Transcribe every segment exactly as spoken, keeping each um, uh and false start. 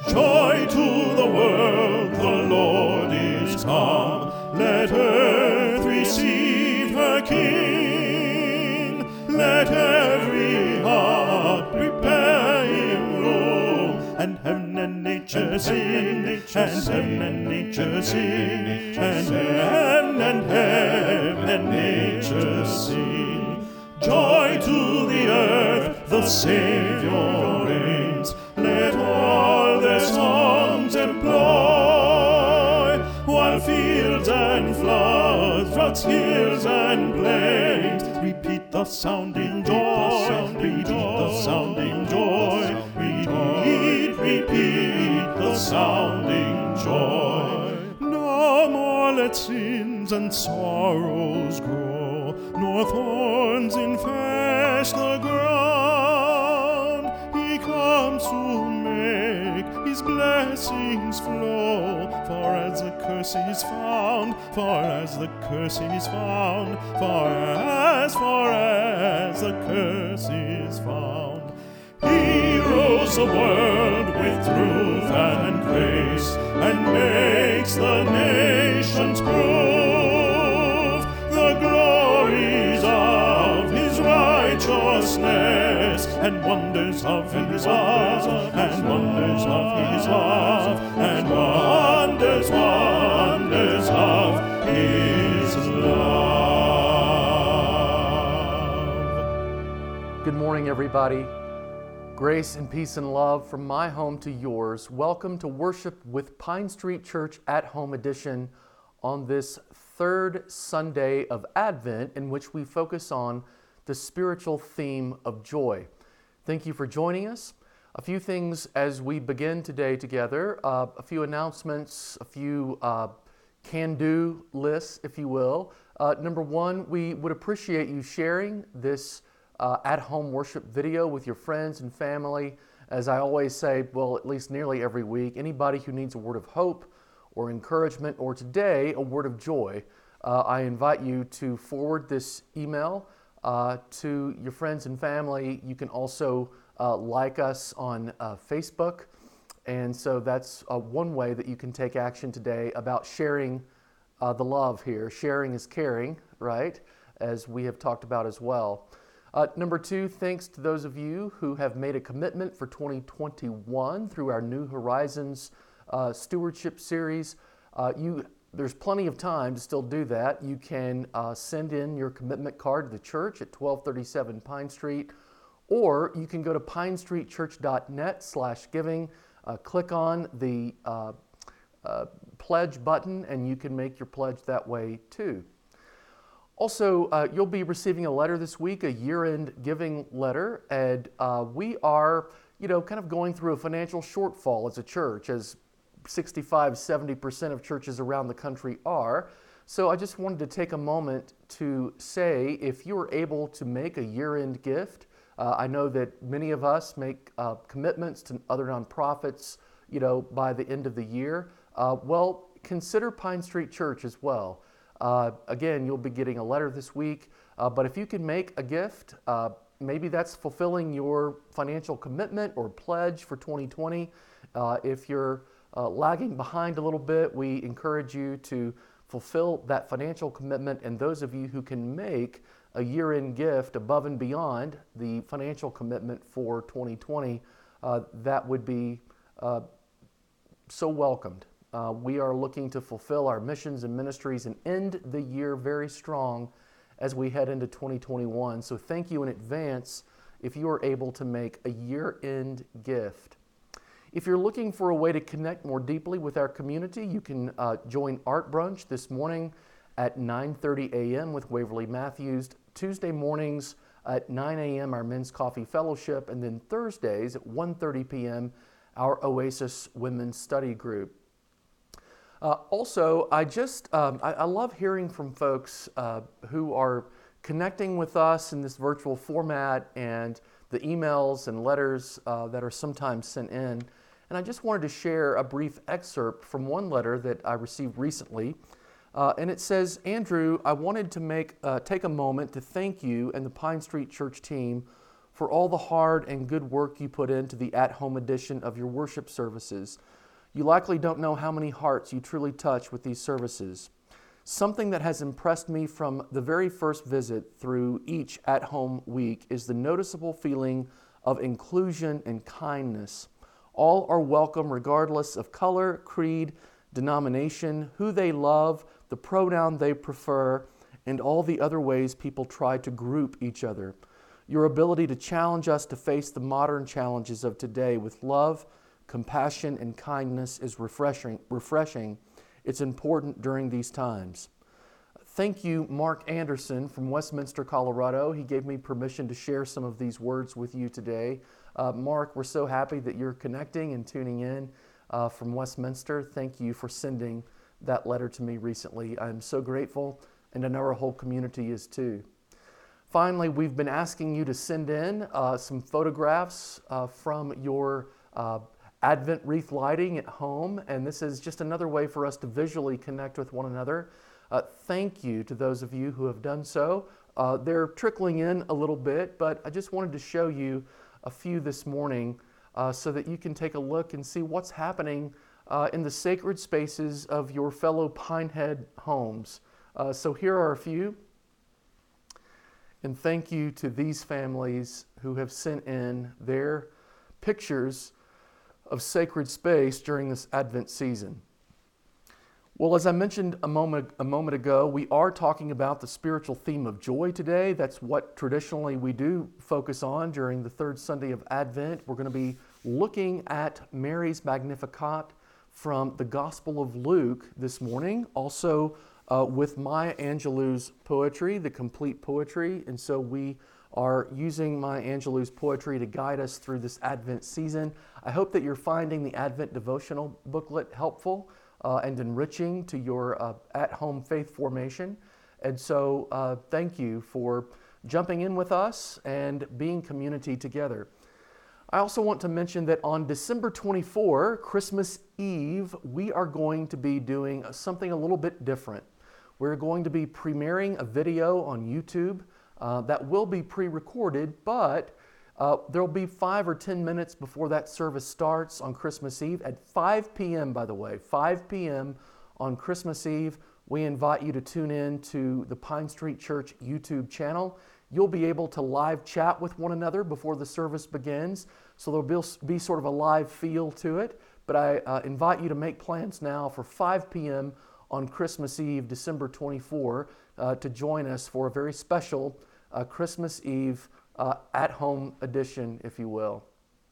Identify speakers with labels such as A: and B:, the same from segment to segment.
A: Joy to the world, the Lord is come. Let earth receive her King. Let every heart prepare him room. And heaven and nature sing, and heaven and nature sing, and heaven and heaven and nature sing. Joy to the earth, the Savior reigns. Let all their songs employ, while fields and floods, rocks, hills and plains, repeat the sounding joy, repeat the sounding joy, repeat, repeat the sounding joy. No more let sins and sorrows grow, nor thorns infest the ground. He comes to make his blessings flow, for as the curse is found, for as the curse is found, for as, for as the curse is found. He rules the world with truth and grace, and makes the nations prove the glories of his righteousness, and wonders of his love, and wonders of his love, and wonders, wonders of his love.
B: Good morning, everybody. Grace and peace and love from my home to yours. Welcome to Worship with Pine Street Church at Home edition on this third Sunday of Advent, in which we focus on the spiritual theme of joy. Thank you for joining us. A few things as we begin today together, uh, a few announcements, a few uh, can-do lists, if you will. Uh, number one, we would appreciate you sharing this Uh, at-home worship video with your friends and family. As I always say, well, at least nearly every week, anybody who needs a word of hope or encouragement, or today, a word of joy, uh, I invite you to forward this email uh, to your friends and family. You can also uh, like us on uh, Facebook. And so that's uh, one way that you can take action today about sharing uh, the love here. Sharing is caring, right? As we have talked about as well. Uh, number two, thanks to those of you who have made a commitment for twenty twenty-one through our New Horizons uh, Stewardship Series. Uh, you, there's plenty of time to still do that. You can uh, send in your commitment card to the church at twelve thirty-seven Pine Street, or you can go to pinestreetchurch.net slash giving, uh, click on the uh, uh, pledge button, and you can make your pledge that way too. Also, uh, you'll be receiving a letter this week, a year-end giving letter, and uh, we are, you know, kind of going through a financial shortfall as a church, as sixty-five, seventy percent of churches around the country are. So I just wanted to take a moment to say, if you are able to make a year-end gift, uh, I know that many of us make uh, commitments to other nonprofits, you know, by the end of the year. Uh, well, consider Pine Street Church as well. Uh, again, you'll be getting a letter this week, uh, but if you can make a gift, uh, maybe that's fulfilling your financial commitment or pledge for twenty twenty. Uh, if you're uh, lagging behind a little bit, we encourage you to fulfill that financial commitment, and those of you who can make a year-end gift above and beyond the financial commitment for twenty twenty, uh, that would be uh, so welcomed. Uh, we are looking to fulfill our missions and ministries and end the year very strong as we head into twenty twenty-one. So thank you in advance if you are able to make a year-end gift. If you're looking for a way to connect more deeply with our community, you can uh, join Art Brunch this morning at nine thirty a.m. with Waverly Matthews, Tuesday mornings at nine a.m. our Men's Coffee Fellowship, and then Thursdays at one thirty p.m. our Oasis Women's Study Group. Uh, also, I just, um, I, I love hearing from folks uh, who are connecting with us in this virtual format, and the emails and letters uh, that are sometimes sent in. And I just wanted to share a brief excerpt from one letter that I received recently. Uh, and it says, Andrew, I wanted to make uh, take a moment to thank you and the Pine Street Church team for all the hard and good work you put into the at-home edition of your worship services. You likely don't know how many hearts you truly touch with these services. Something that has impressed me from the very first visit through each at-home week is the noticeable feeling of inclusion and kindness. All are welcome regardless of color, creed, denomination, who they love, the pronoun they prefer, and all the other ways people try to group each other. Your ability to challenge us to face the modern challenges of today with love, compassion, and kindness is refreshing. refreshing. It's important during these times. Thank you, Mark Anderson from Westminster, Colorado. He gave me permission to share some of these words with you today. Uh, Mark, we're so happy that you're connecting and tuning in uh, from Westminster. Thank you for sending that letter to me recently. I'm so grateful, and I know our whole community is too. Finally, we've been asking you to send in uh, some photographs uh, from your uh, Advent wreath lighting at home, and this is just another way for us to visually connect with one another. Uh, thank you to those of you who have done so. Uh, they're trickling in a little bit, but I just wanted to show you a few this morning uh, so that you can take a look and see what's happening uh, in the sacred spaces of your fellow Pinehead homes. Uh, so here are a few. And thank you to these families who have sent in their pictures of sacred space during this Advent season. Well, as I mentioned a moment, a moment ago, we are talking about the spiritual theme of joy today. That's what traditionally we do focus on during the third Sunday of Advent. We're going to be looking at Mary's Magnificat from the Gospel of Luke this morning, also uh, with Maya Angelou's poetry, the complete poetry. And so we are using Maya Angelou's poetry to guide us through this Advent season. I hope that you're finding the Advent devotional booklet helpful uh, and enriching to your uh, at-home faith formation. And so uh, thank you for jumping in with us and being community together. I also want to mention that on December twenty-fourth, Christmas Eve, we are going to be doing something a little bit different. We're going to be premiering a video on YouTube uh, that will be pre-recorded, but uh, there'll be five or ten minutes before that service starts on Christmas Eve at five p.m., by the way, five p.m. on Christmas Eve. We invite you to tune in to the Pine Street Church YouTube channel. You'll be able to live chat with one another before the service begins, so there'll be, be sort of a live feel to it. But I uh, invite you to make plans now for five p.m. on Christmas Eve, December twenty-fourth, uh, to join us for a very special uh, Christmas Eve uh, at-home edition, if you will.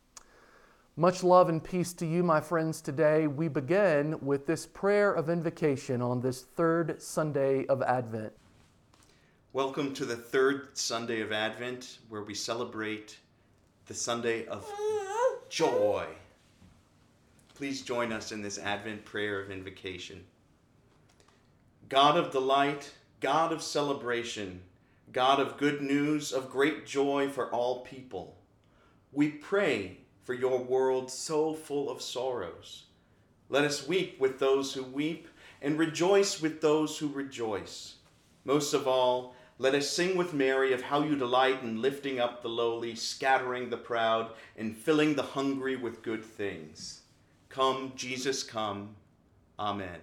B: Much love and peace to you, my friends, today. We begin with this prayer of invocation on this third Sunday of Advent.
C: Welcome to the third Sunday of Advent, where we celebrate the Sunday of joy. Please join us in this Advent prayer of invocation. God of delight, God of celebration, God of good news, of great joy for all people, we pray for your world so full of sorrows. Let us weep with those who weep and rejoice with those who rejoice. Most of all, let us sing with Mary of how you delight in lifting up the lowly, scattering the proud, and filling the hungry with good things. Come, Jesus, come. Amen.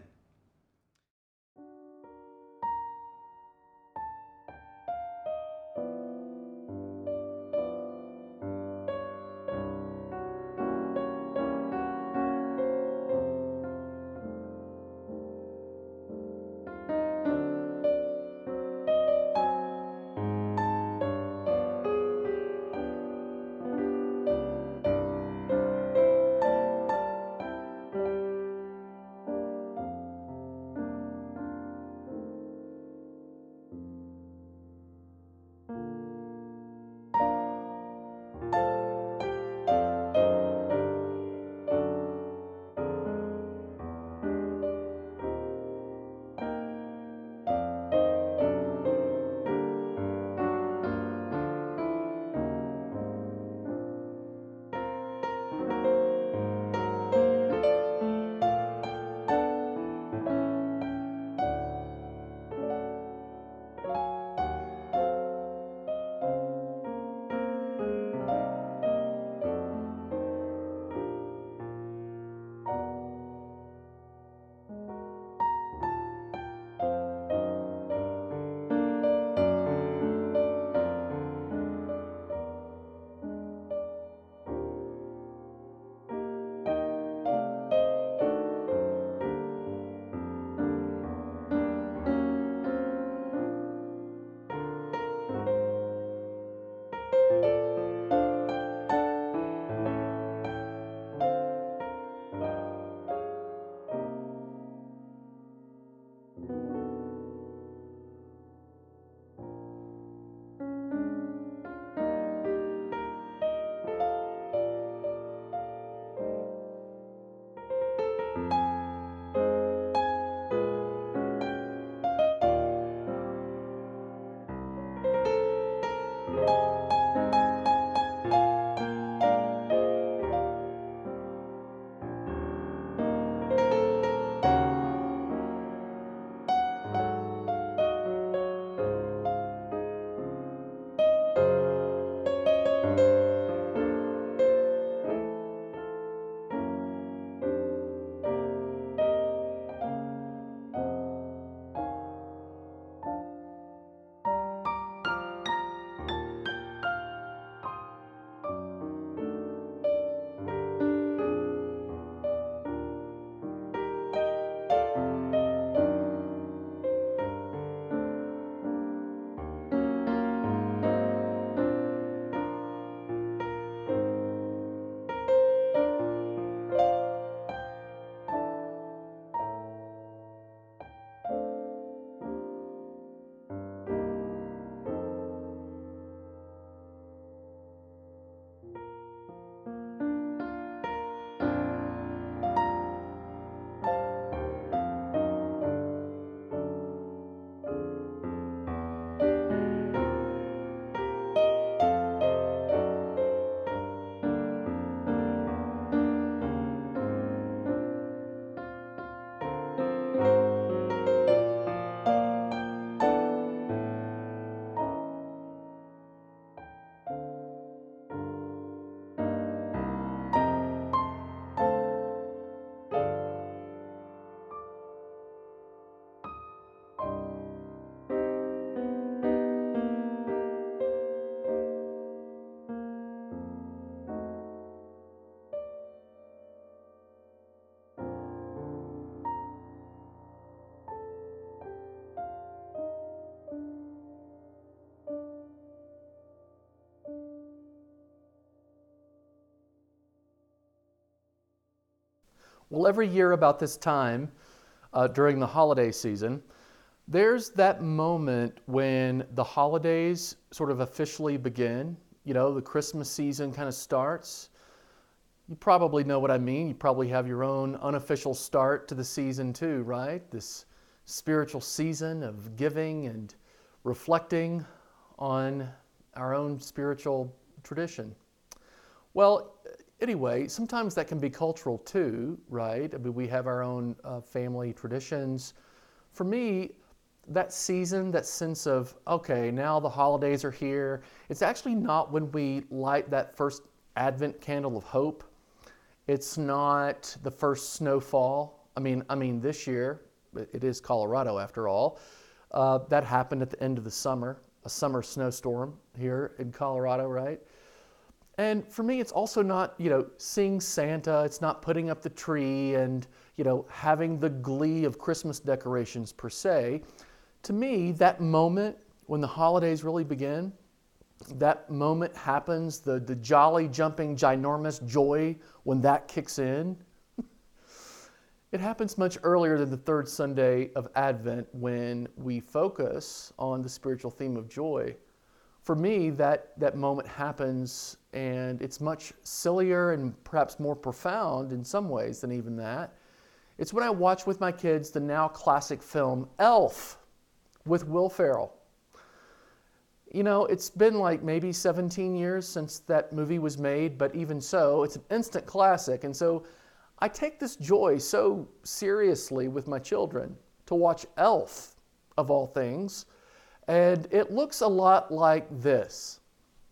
B: Well, every year about this time, uh, during the holiday season, there's that moment when the holidays sort of officially begin. You know, the Christmas season kind of starts. You probably know what I mean. You probably have your own unofficial start to the season too, right? This spiritual season of giving and reflecting on our own spiritual tradition. Well, anyway, sometimes that can be cultural too, right? I mean, we have our own uh, family traditions. For me, that season, that sense of, okay, now the holidays are here, it's actually not when we light that first Advent candle of hope. It's not the first snowfall. I mean, I mean, this year, it is Colorado after all, uh, that happened at the end of the summer, a summer snowstorm here in Colorado, right? And for me, it's also not, you know, seeing Santa, it's not putting up the tree and, you know, having the glee of Christmas decorations per se. To me, that moment when the holidays really begin, that moment happens, the, the jolly, jumping, ginormous joy when that kicks in, it happens much earlier than the third Sunday of Advent when we focus on the spiritual theme of joy. For me, that, that moment happens, and it's much sillier and perhaps more profound in some ways than even that. It's when I watch with my kids the now classic film Elf with Will Ferrell. You know, it's been like maybe seventeen years since that movie was made, but even so, it's an instant classic. And so I take this joy so seriously with my children to watch Elf, of all things. And it looks a lot like this.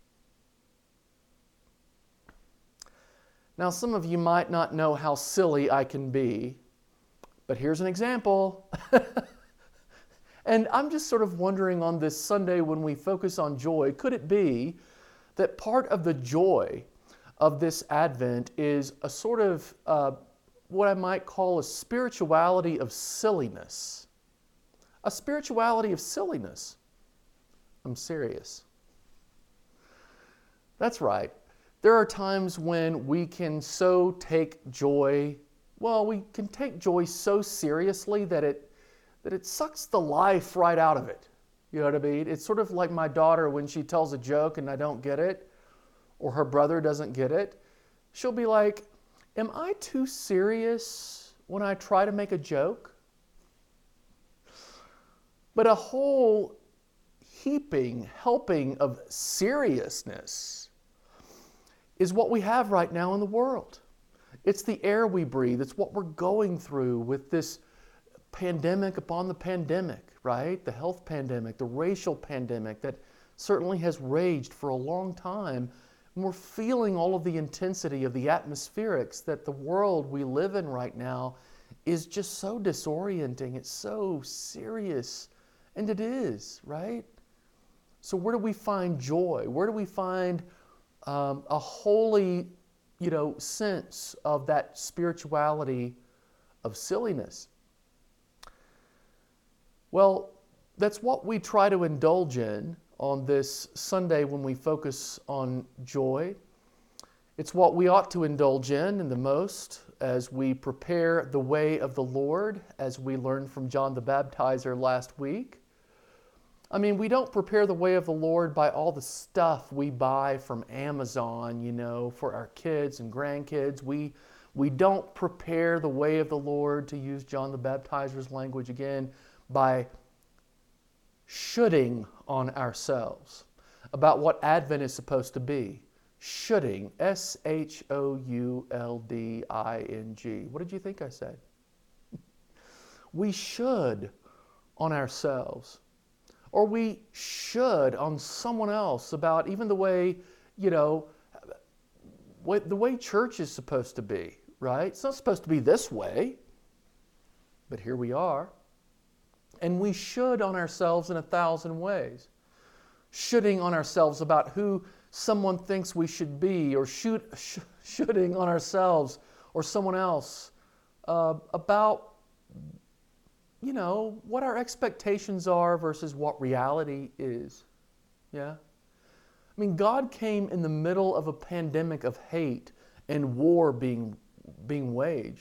B: Now, some of you might not know how silly I can be, but here's an example. And I'm just sort of wondering on this Sunday when we focus on joy, could it be that part of the joy of this Advent is a sort of uh, what I might call a spirituality of silliness? A spirituality of silliness. I'm serious. That's right. There are times when we can so take joy, well, we can take joy so seriously that it that it sucks the life right out of it. You know what I mean? It's sort of like my daughter when she tells a joke and I don't get it, or her brother doesn't get it. She'll be like, am I too serious when I try to make a joke? But a whole heaping, helping of seriousness is what we have right now in the world. It's the air we breathe. It's what we're going through with this pandemic upon the pandemic, right? The health pandemic, the racial pandemic that certainly has raged for a long time. And we're feeling all of the intensity of the atmospherics that the world we live in right now is just so disorienting. It's so serious. And it is, right? So where do we find joy? Where do we find um, a holy, you know, sense of that spirituality of silliness? Well, that's what we try to indulge in on this Sunday when we focus on joy. It's what we ought to indulge in in the most as we prepare the way of the Lord, as we learned from John the Baptizer last week. I mean, we don't prepare the way of the Lord by all the stuff we buy from Amazon, you know, for our kids and grandkids. We, we don't prepare the way of the Lord, to use John the Baptizer's language again, by shoulding on ourselves about what Advent is supposed to be. Shoulding, S H O U L D I N G. What did you think I said? We should on ourselves. Or we should on someone else about even the way, you know, the way church is supposed to be, right? It's not supposed to be this way, but here we are. And we should on ourselves in a thousand ways. Shoulding on ourselves about who someone thinks we should be, or should, sh- shoulding on ourselves or someone else uh, about, you know, what our expectations are versus what reality is. Yeah? I mean, God came in the middle of a pandemic of hate and war being, being waged.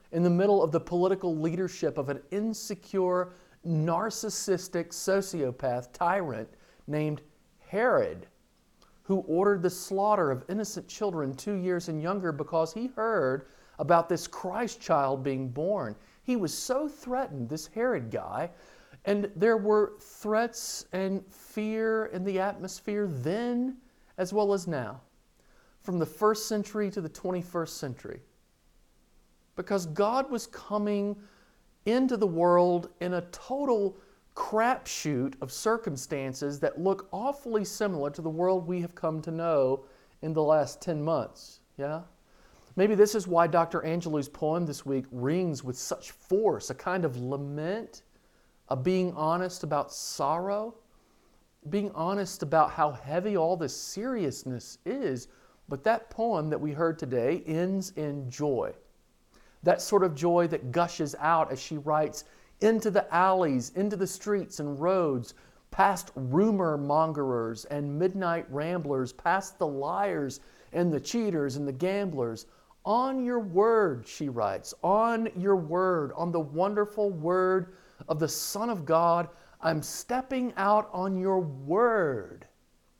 B: in the middle of the political leadership of an insecure, narcissistic sociopath tyrant named Herod, who ordered the slaughter of innocent children two years and younger because he heard about this Christ child being born. He was so threatened, this Herod guy, and there were threats and fear in the atmosphere then as well as now, from the first century to the twenty-first century, because God was coming into the world in a total crapshoot of circumstances that look awfully similar to the world we have come to know in the last ten months. Yeah? Maybe this is why Doctor Angelou's poem this week rings with such force, a kind of lament, a being honest about sorrow, being honest about how heavy all this seriousness is. But that poem that we heard today ends in joy. That sort of joy that gushes out as she writes, into the alleys, into the streets and roads, past rumor mongerers and midnight ramblers, past the liars and the cheaters and the gamblers. On your word, she writes, on your word, on the wonderful word of the Son of God, I'm stepping out on your word.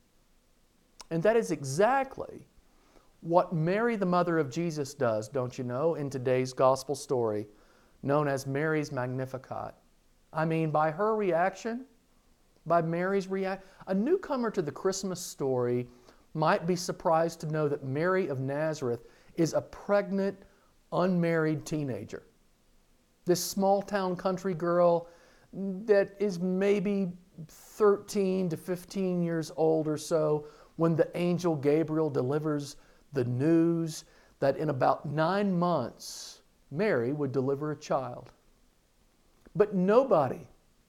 B: And that is exactly what Mary, the mother of Jesus, does, don't you know, in today's gospel story, known as Mary's Magnificat. I mean, by her reaction, by Mary's reaction, a newcomer to the Christmas story might be surprised to know that Mary of Nazareth is a pregnant, unmarried teenager. This small-town country girl that is maybe thirteen to fifteen years old or so when the angel Gabriel delivers the news that in about nine months, Mary would deliver a child. But nobody,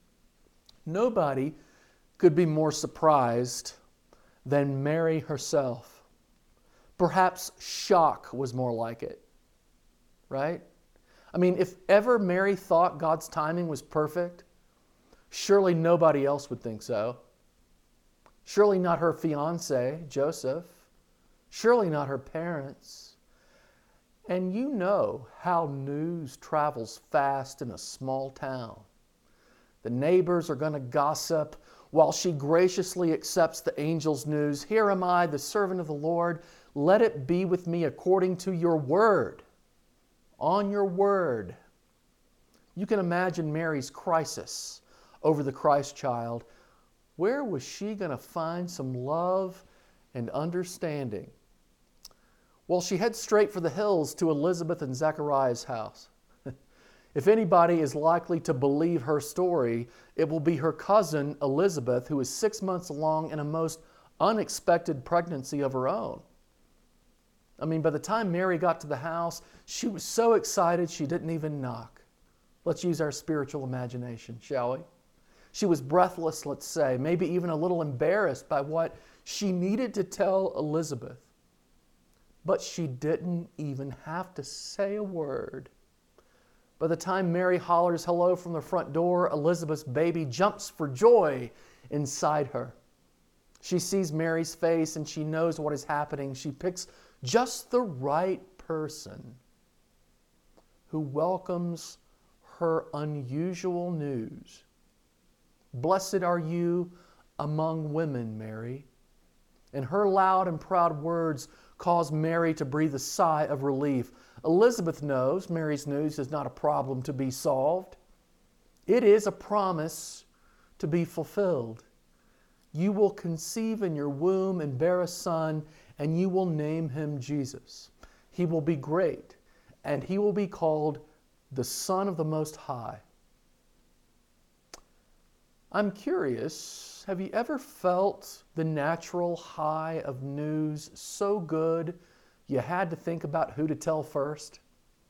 B: nobody could be more surprised than Mary herself. Perhaps shock was more like it, right? I mean, if ever Mary thought God's timing was perfect, surely nobody else would think so. Surely not her fiance, Joseph. Surely not her parents. And you know how news travels fast in a small town. The neighbors are going to gossip while she graciously accepts the angel's news. Here am I, the servant of the Lord. Let it be with me according to your word. On your word. You can imagine Mary's crisis over the Christ child. Where was she going to find some love and understanding? Well, she heads straight for the hills to Elizabeth and Zechariah's house. If anybody is likely to believe her story, it will be her cousin Elizabeth, who is six months along in a most unexpected pregnancy of her own. I mean, by the time Mary got to the house, she was so excited she didn't even knock. Let's use our spiritual imagination, shall we? She was breathless, let's say, maybe even a little embarrassed by what she needed to tell Elizabeth. But she didn't even have to say a word. By the time Mary hollers hello from the front door, Elizabeth's baby jumps for joy inside her. She sees Mary's face and she knows what is happening. She picks just the right person who welcomes her unusual news. Blessed are you among women, Mary. And her loud and proud words cause Mary to breathe a sigh of relief. Elizabeth knows Mary's news is not a problem to be solved. It is a promise to be fulfilled. You will conceive in your womb and bear a son, and you will name him Jesus. He will be great, and he will be called the Son of the Most High. I'm curious, have you ever felt the natural high of news so good you had to think about who to tell first?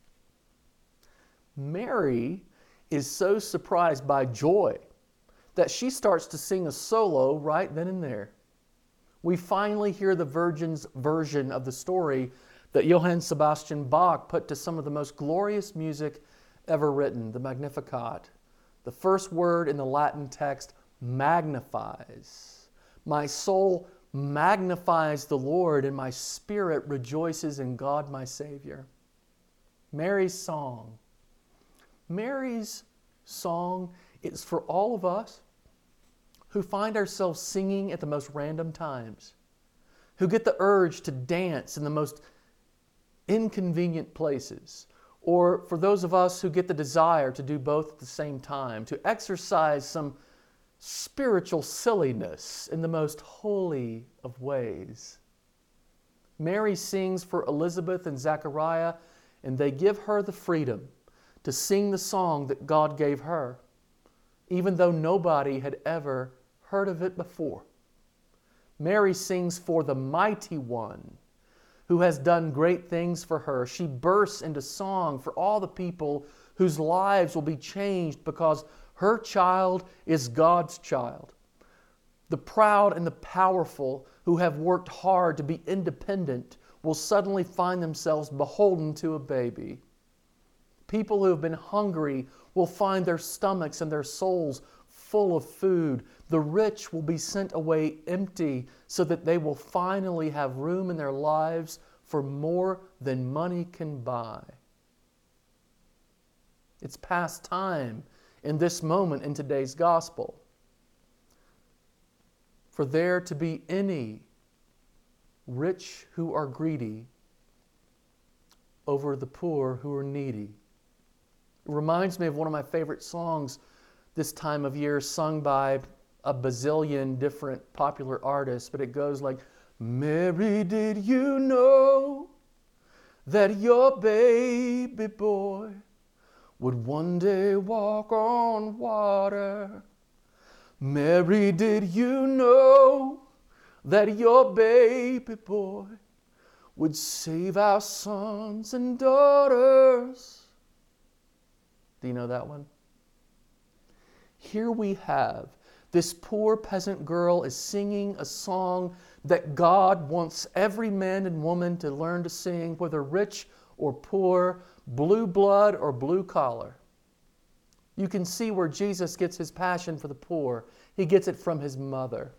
B: Mary is so surprised by joy that she starts to sing a solo right then and there. We finally hear the Virgin's version of the story that Johann Sebastian Bach put to some of the most glorious music ever written, the Magnificat. The first word in the Latin text magnifies. My soul magnifies the Lord, and my spirit rejoices in God my Savior. Mary's song. Mary's song is for all of us who find ourselves singing at the most random times, who get the urge to dance in the most inconvenient places, or for those of us who get the desire to do both at the same time, to exercise some spiritual silliness in the most holy of ways. Mary sings for Elizabeth and Zechariah, and they give her the freedom to sing the song that God gave her, even though nobody had ever heard of it before. Mary sings for the Mighty One who has done great things for her. She bursts into song for all the people whose lives will be changed because her child is God's child. The proud and the powerful who have worked hard to be independent will suddenly find themselves beholden to a baby. People who have been hungry will find their stomachs and their souls full of food. The rich will be sent away empty so that they will finally have room in their lives for more than money can buy. It's past time in this moment in today's gospel for there to be any rich who are greedy over the poor who are needy. It reminds me of one of my favorite songs this time of year, sung by a bazillion different popular artists, but it goes like, Mary, did you know that your baby boy would one day walk on water? Mary, did you know that your baby boy would save our sons and daughters? Do you know that one? Here we have this poor peasant girl is singing a song that God wants every man and woman to learn to sing, whether rich or poor, blue blood or blue collar. You can see where Jesus gets his passion for the poor. He gets it from his mother.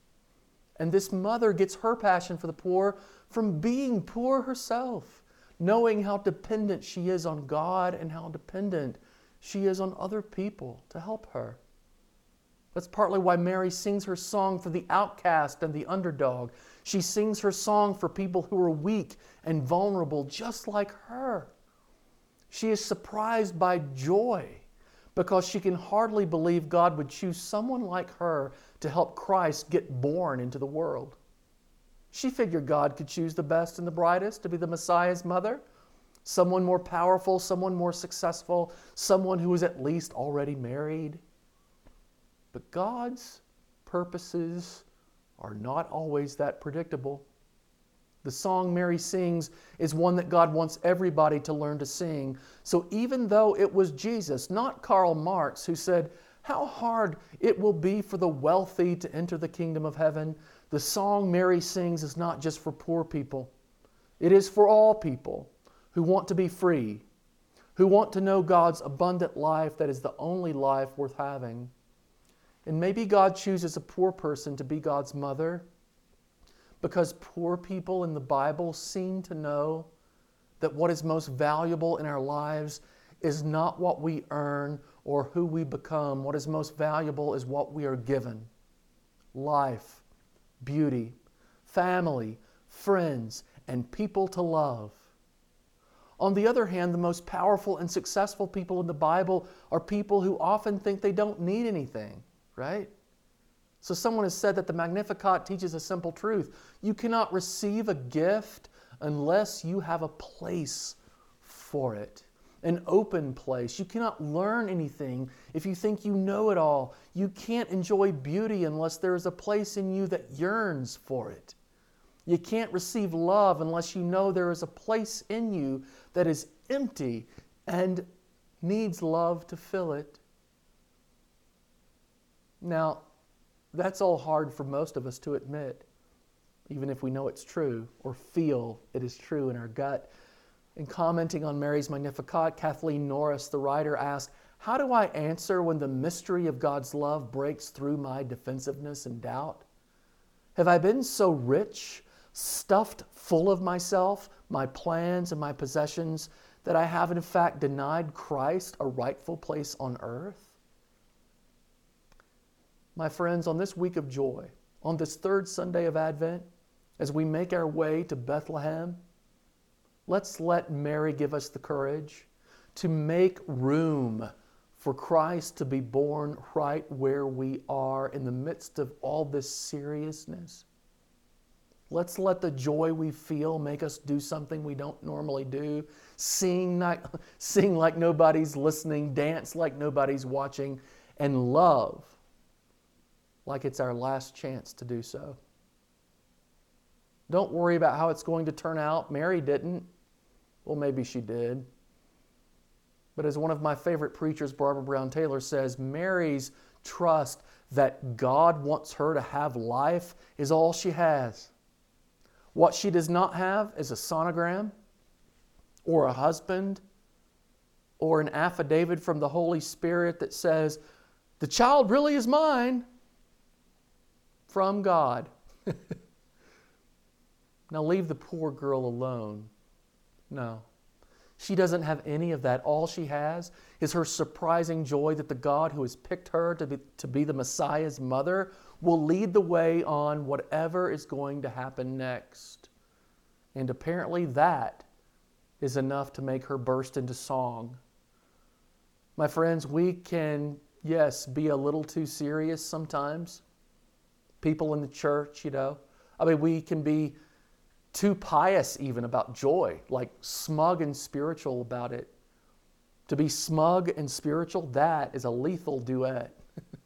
B: And this mother gets her passion for the poor from being poor herself, knowing how dependent she is on God and how dependent she is on other people to help her. That's partly why Mary sings her song for the outcast and the underdog. She sings her song for people who are weak and vulnerable, just like her. She is surprised by joy because she can hardly believe God would choose someone like her to help Christ get born into the world. She figured God could choose the best and the brightest to be the Messiah's mother, someone more powerful, someone more successful, someone who was at least already married. But God's purposes are not always that predictable. The song Mary sings is one that God wants everybody to learn to sing. So even though it was Jesus, not Karl Marx, who said, how hard it will be for the wealthy to enter the kingdom of heaven, the song Mary sings is not just for poor people. It is for all people who want to be free, who want to know God's abundant life that is the only life worth having. And maybe God chooses a poor person to be God's mother because poor people in the Bible seem to know that what is most valuable in our lives is not what we earn or who we become. What is most valuable is what we are given. Life, beauty, family, friends, and people to love. On the other hand, the most powerful and successful people in the Bible are people who often think they don't need anything. Right? So someone has said that the Magnificat teaches a simple truth. You cannot receive a gift unless you have a place for it, an open place. You cannot learn anything if you think you know it all. You can't enjoy beauty unless there is a place in you that yearns for it. You can't receive love unless you know there is a place in you that is empty and needs love to fill it. Now, that's all hard for most of us to admit, even if we know it's true or feel it is true in our gut. In commenting on Mary's Magnificat, Kathleen Norris, the writer, asked, how do I answer when the mystery of God's love breaks through my defensiveness and doubt? Have I been so rich, stuffed full of myself, my plans and my possessions, that I have in fact denied Christ a rightful place on earth? My friends, on this week of joy, on this third Sunday of Advent, as we make our way to Bethlehem, let's let Mary give us the courage to make room for Christ to be born right where we are in the midst of all this seriousness. Let's let the joy we feel make us do something we don't normally do, sing like, sing like nobody's listening, dance like nobody's watching, and love like it's our last chance to do so. Don't worry about how it's going to turn out. Mary didn't. Well, maybe she did. But as one of my favorite preachers, Barbara Brown Taylor, says, Mary's trust that God wants her to have life is all she has. What she does not have is a sonogram or a husband or an affidavit from the Holy Spirit that says, the child really is mine from God. Now leave the poor girl alone. No. She doesn't have any of that. All she has is her surprising joy that the God who has picked her to be, to be the Messiah's mother will lead the way on whatever is going to happen next. And apparently that is enough to make her burst into song. My friends, we can, yes, be a little too serious sometimes. People in the church, you know. I mean, we can be too pious even about joy, like smug and spiritual about it. To be smug and spiritual, that is a lethal duet.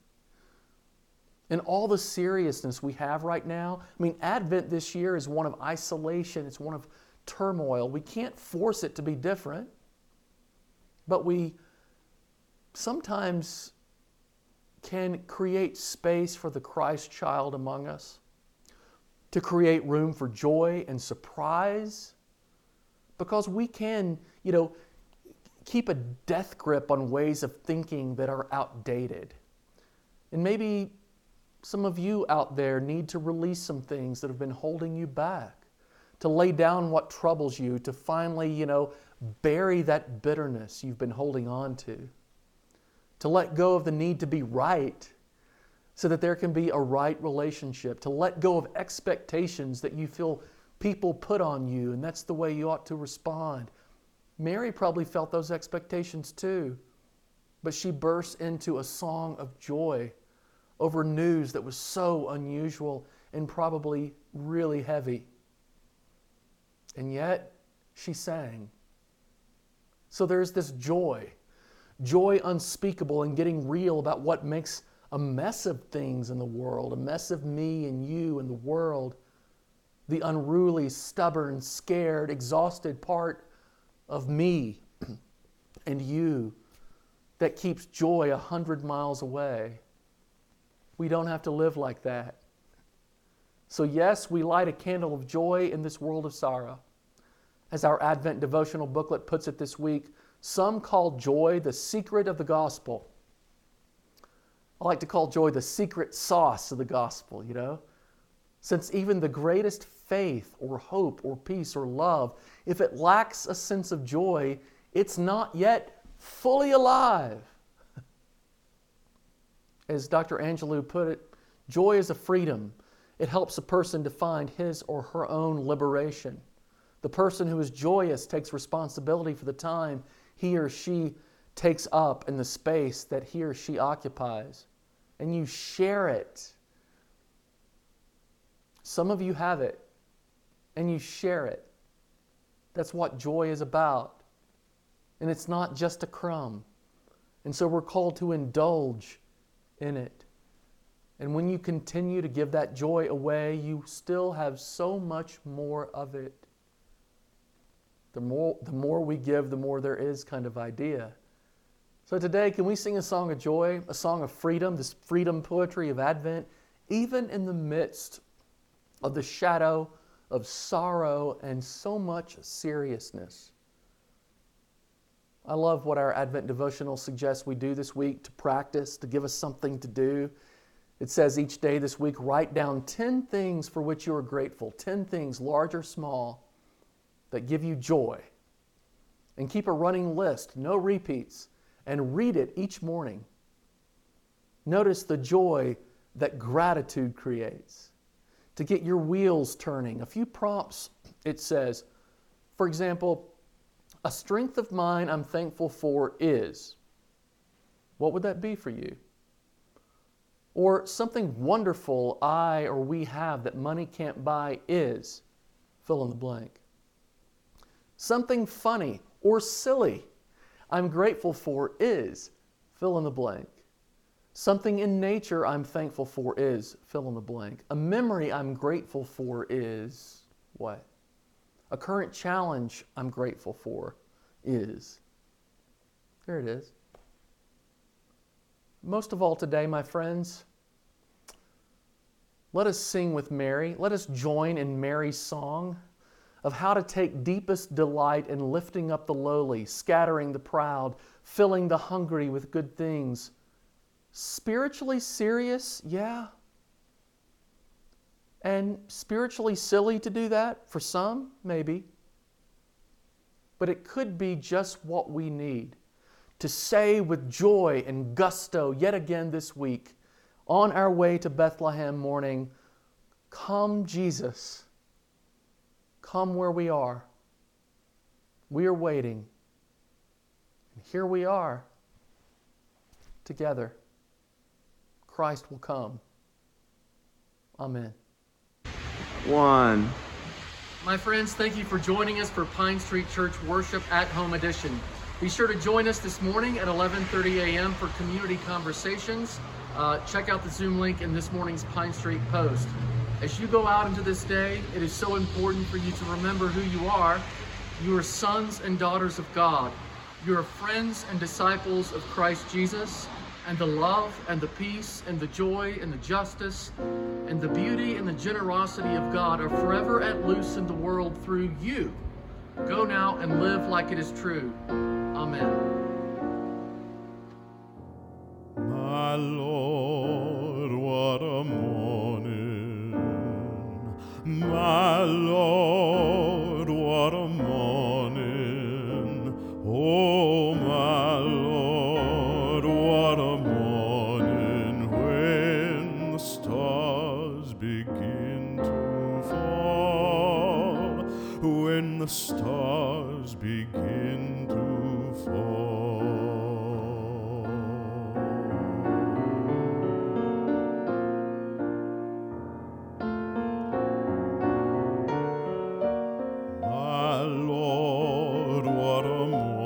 B: And all the seriousness we have right now, I mean, Advent this year is one of isolation, it's one of turmoil. We can't force it to be different, but we sometimes can create space for the Christ child among us, to create room for joy and surprise, because we can, you know, keep a death grip on ways of thinking that are outdated. And maybe some of you out there need to release some things that have been holding you back, to lay down what troubles you, to finally, you know, bury that bitterness you've been holding on to, to let go of the need to be right so that there can be a right relationship, to let go of expectations that you feel people put on you, and that's the way you ought to respond. Mary probably felt those expectations too, but she burst into a song of joy over news that was so unusual and probably really heavy. And yet, she sang. So there's this joy, joy unspeakable and getting real about what makes a mess of things in the world, a mess of me and you and the world, the unruly, stubborn, scared, exhausted part of me and you that keeps joy a hundred miles away. We don't have to live like that. So yes, we light a candle of joy in this world of sorrow. As our Advent devotional booklet puts it this week, some call joy the secret of the gospel. I like to call joy the secret sauce of the gospel, you know? Since even the greatest faith or hope or peace or love, if it lacks a sense of joy, it's not yet fully alive. As Doctor Angelou put it, joy is a freedom. It helps a person to find his or her own liberation. The person who is joyous takes responsibility for the time he or she takes up in the space that he or she occupies. And you share it. Some of you have it, and you share it. That's what joy is about. And it's not just a crumb. And so we're called to indulge in it. And when you continue to give that joy away, you still have so much more of it. The more, the more we give, the more there is kind of idea. So today, can we sing a song of joy, a song of freedom, this freedom poetry of Advent, even in the midst of the shadow of sorrow and so much seriousness? I love what our Advent devotional suggests we do this week to practice, to give us something to do. It says each day this week, write down ten things for which you are grateful, ten things, large or small, that give you joy. And keep a running list, no repeats, and read it each morning. Notice the joy that gratitude creates. To get your wheels turning, a few prompts, it says, for example, a strength of mine I'm thankful for is. What would that be for you? Or something wonderful I or we have that money can't buy is, fill in the blank. Something funny or silly I'm grateful for is, fill in the blank. Something in nature I'm thankful for is, fill in the blank. A memory I'm grateful for is, what? A current challenge I'm grateful for is. There it is. Most of all today, my friends, let us sing with Mary. Let us join in Mary's song of how to take deepest delight in lifting up the lowly, scattering the proud, filling the hungry with good things. Spiritually serious, yeah. And spiritually silly to do that? For some, maybe. But it could be just what we need to say with joy and gusto yet again this week, on our way to Bethlehem morning, come Jesus, come where we are. We are waiting. And here we are, together. Christ will come. Amen.
C: One.
B: My friends, thank you for joining us for Pine Street Church Worship at Home Edition. Be sure to join us this morning at eleven thirty a.m. for community conversations. Uh, check out the Zoom link in this morning's Pine Street Post. As you go out into this day, it is so important for you to remember who you are. You are sons and daughters of God. You are friends and disciples of Christ Jesus. And the love and the peace and the joy and the justice and the beauty and the generosity of God are forever at loose in the world through you. Go now and live like it is true. Amen.
A: My Lord, what a morning. My Lord, what a morning. Oh, my Lord, what a morning when the stars begin to fall. When the stars begin to fall. My Lord, what a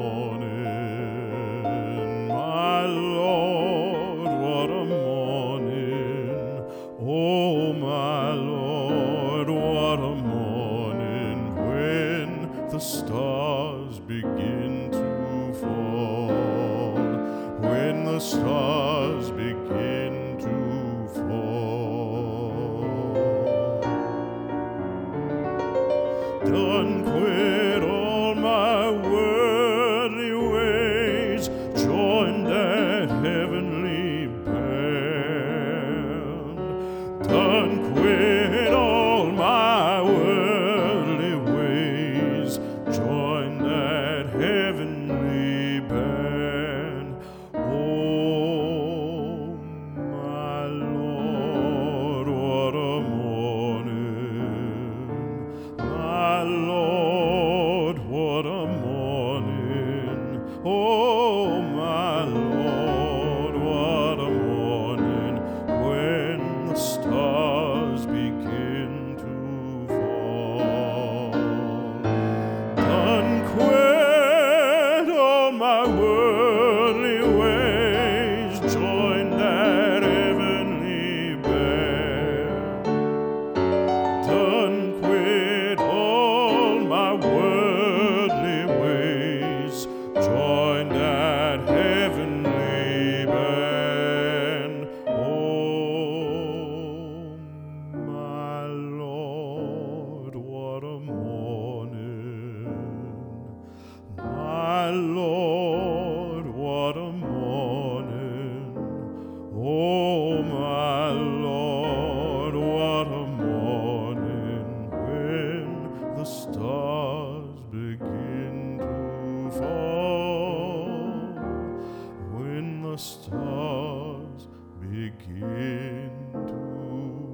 A: morning. My Lord, what a morning. Oh, my Lord, what a morning when the stars begin to fall. When the stars begin to fall. Done quit all my worldly ways, joined that heavenly band. Done quit all my worldly ways, joined that heavenly band. Oh, my Lord, what a morning. My Lord, what a morning. Oh, my Lord, what a morning when the stars begin to fall. Done quit all my worldly ways, joined that heavenly band. Done quit all my worldly ways, joined that heavenly band. Oh, my Lord, what a morning. My Lord, stars begin to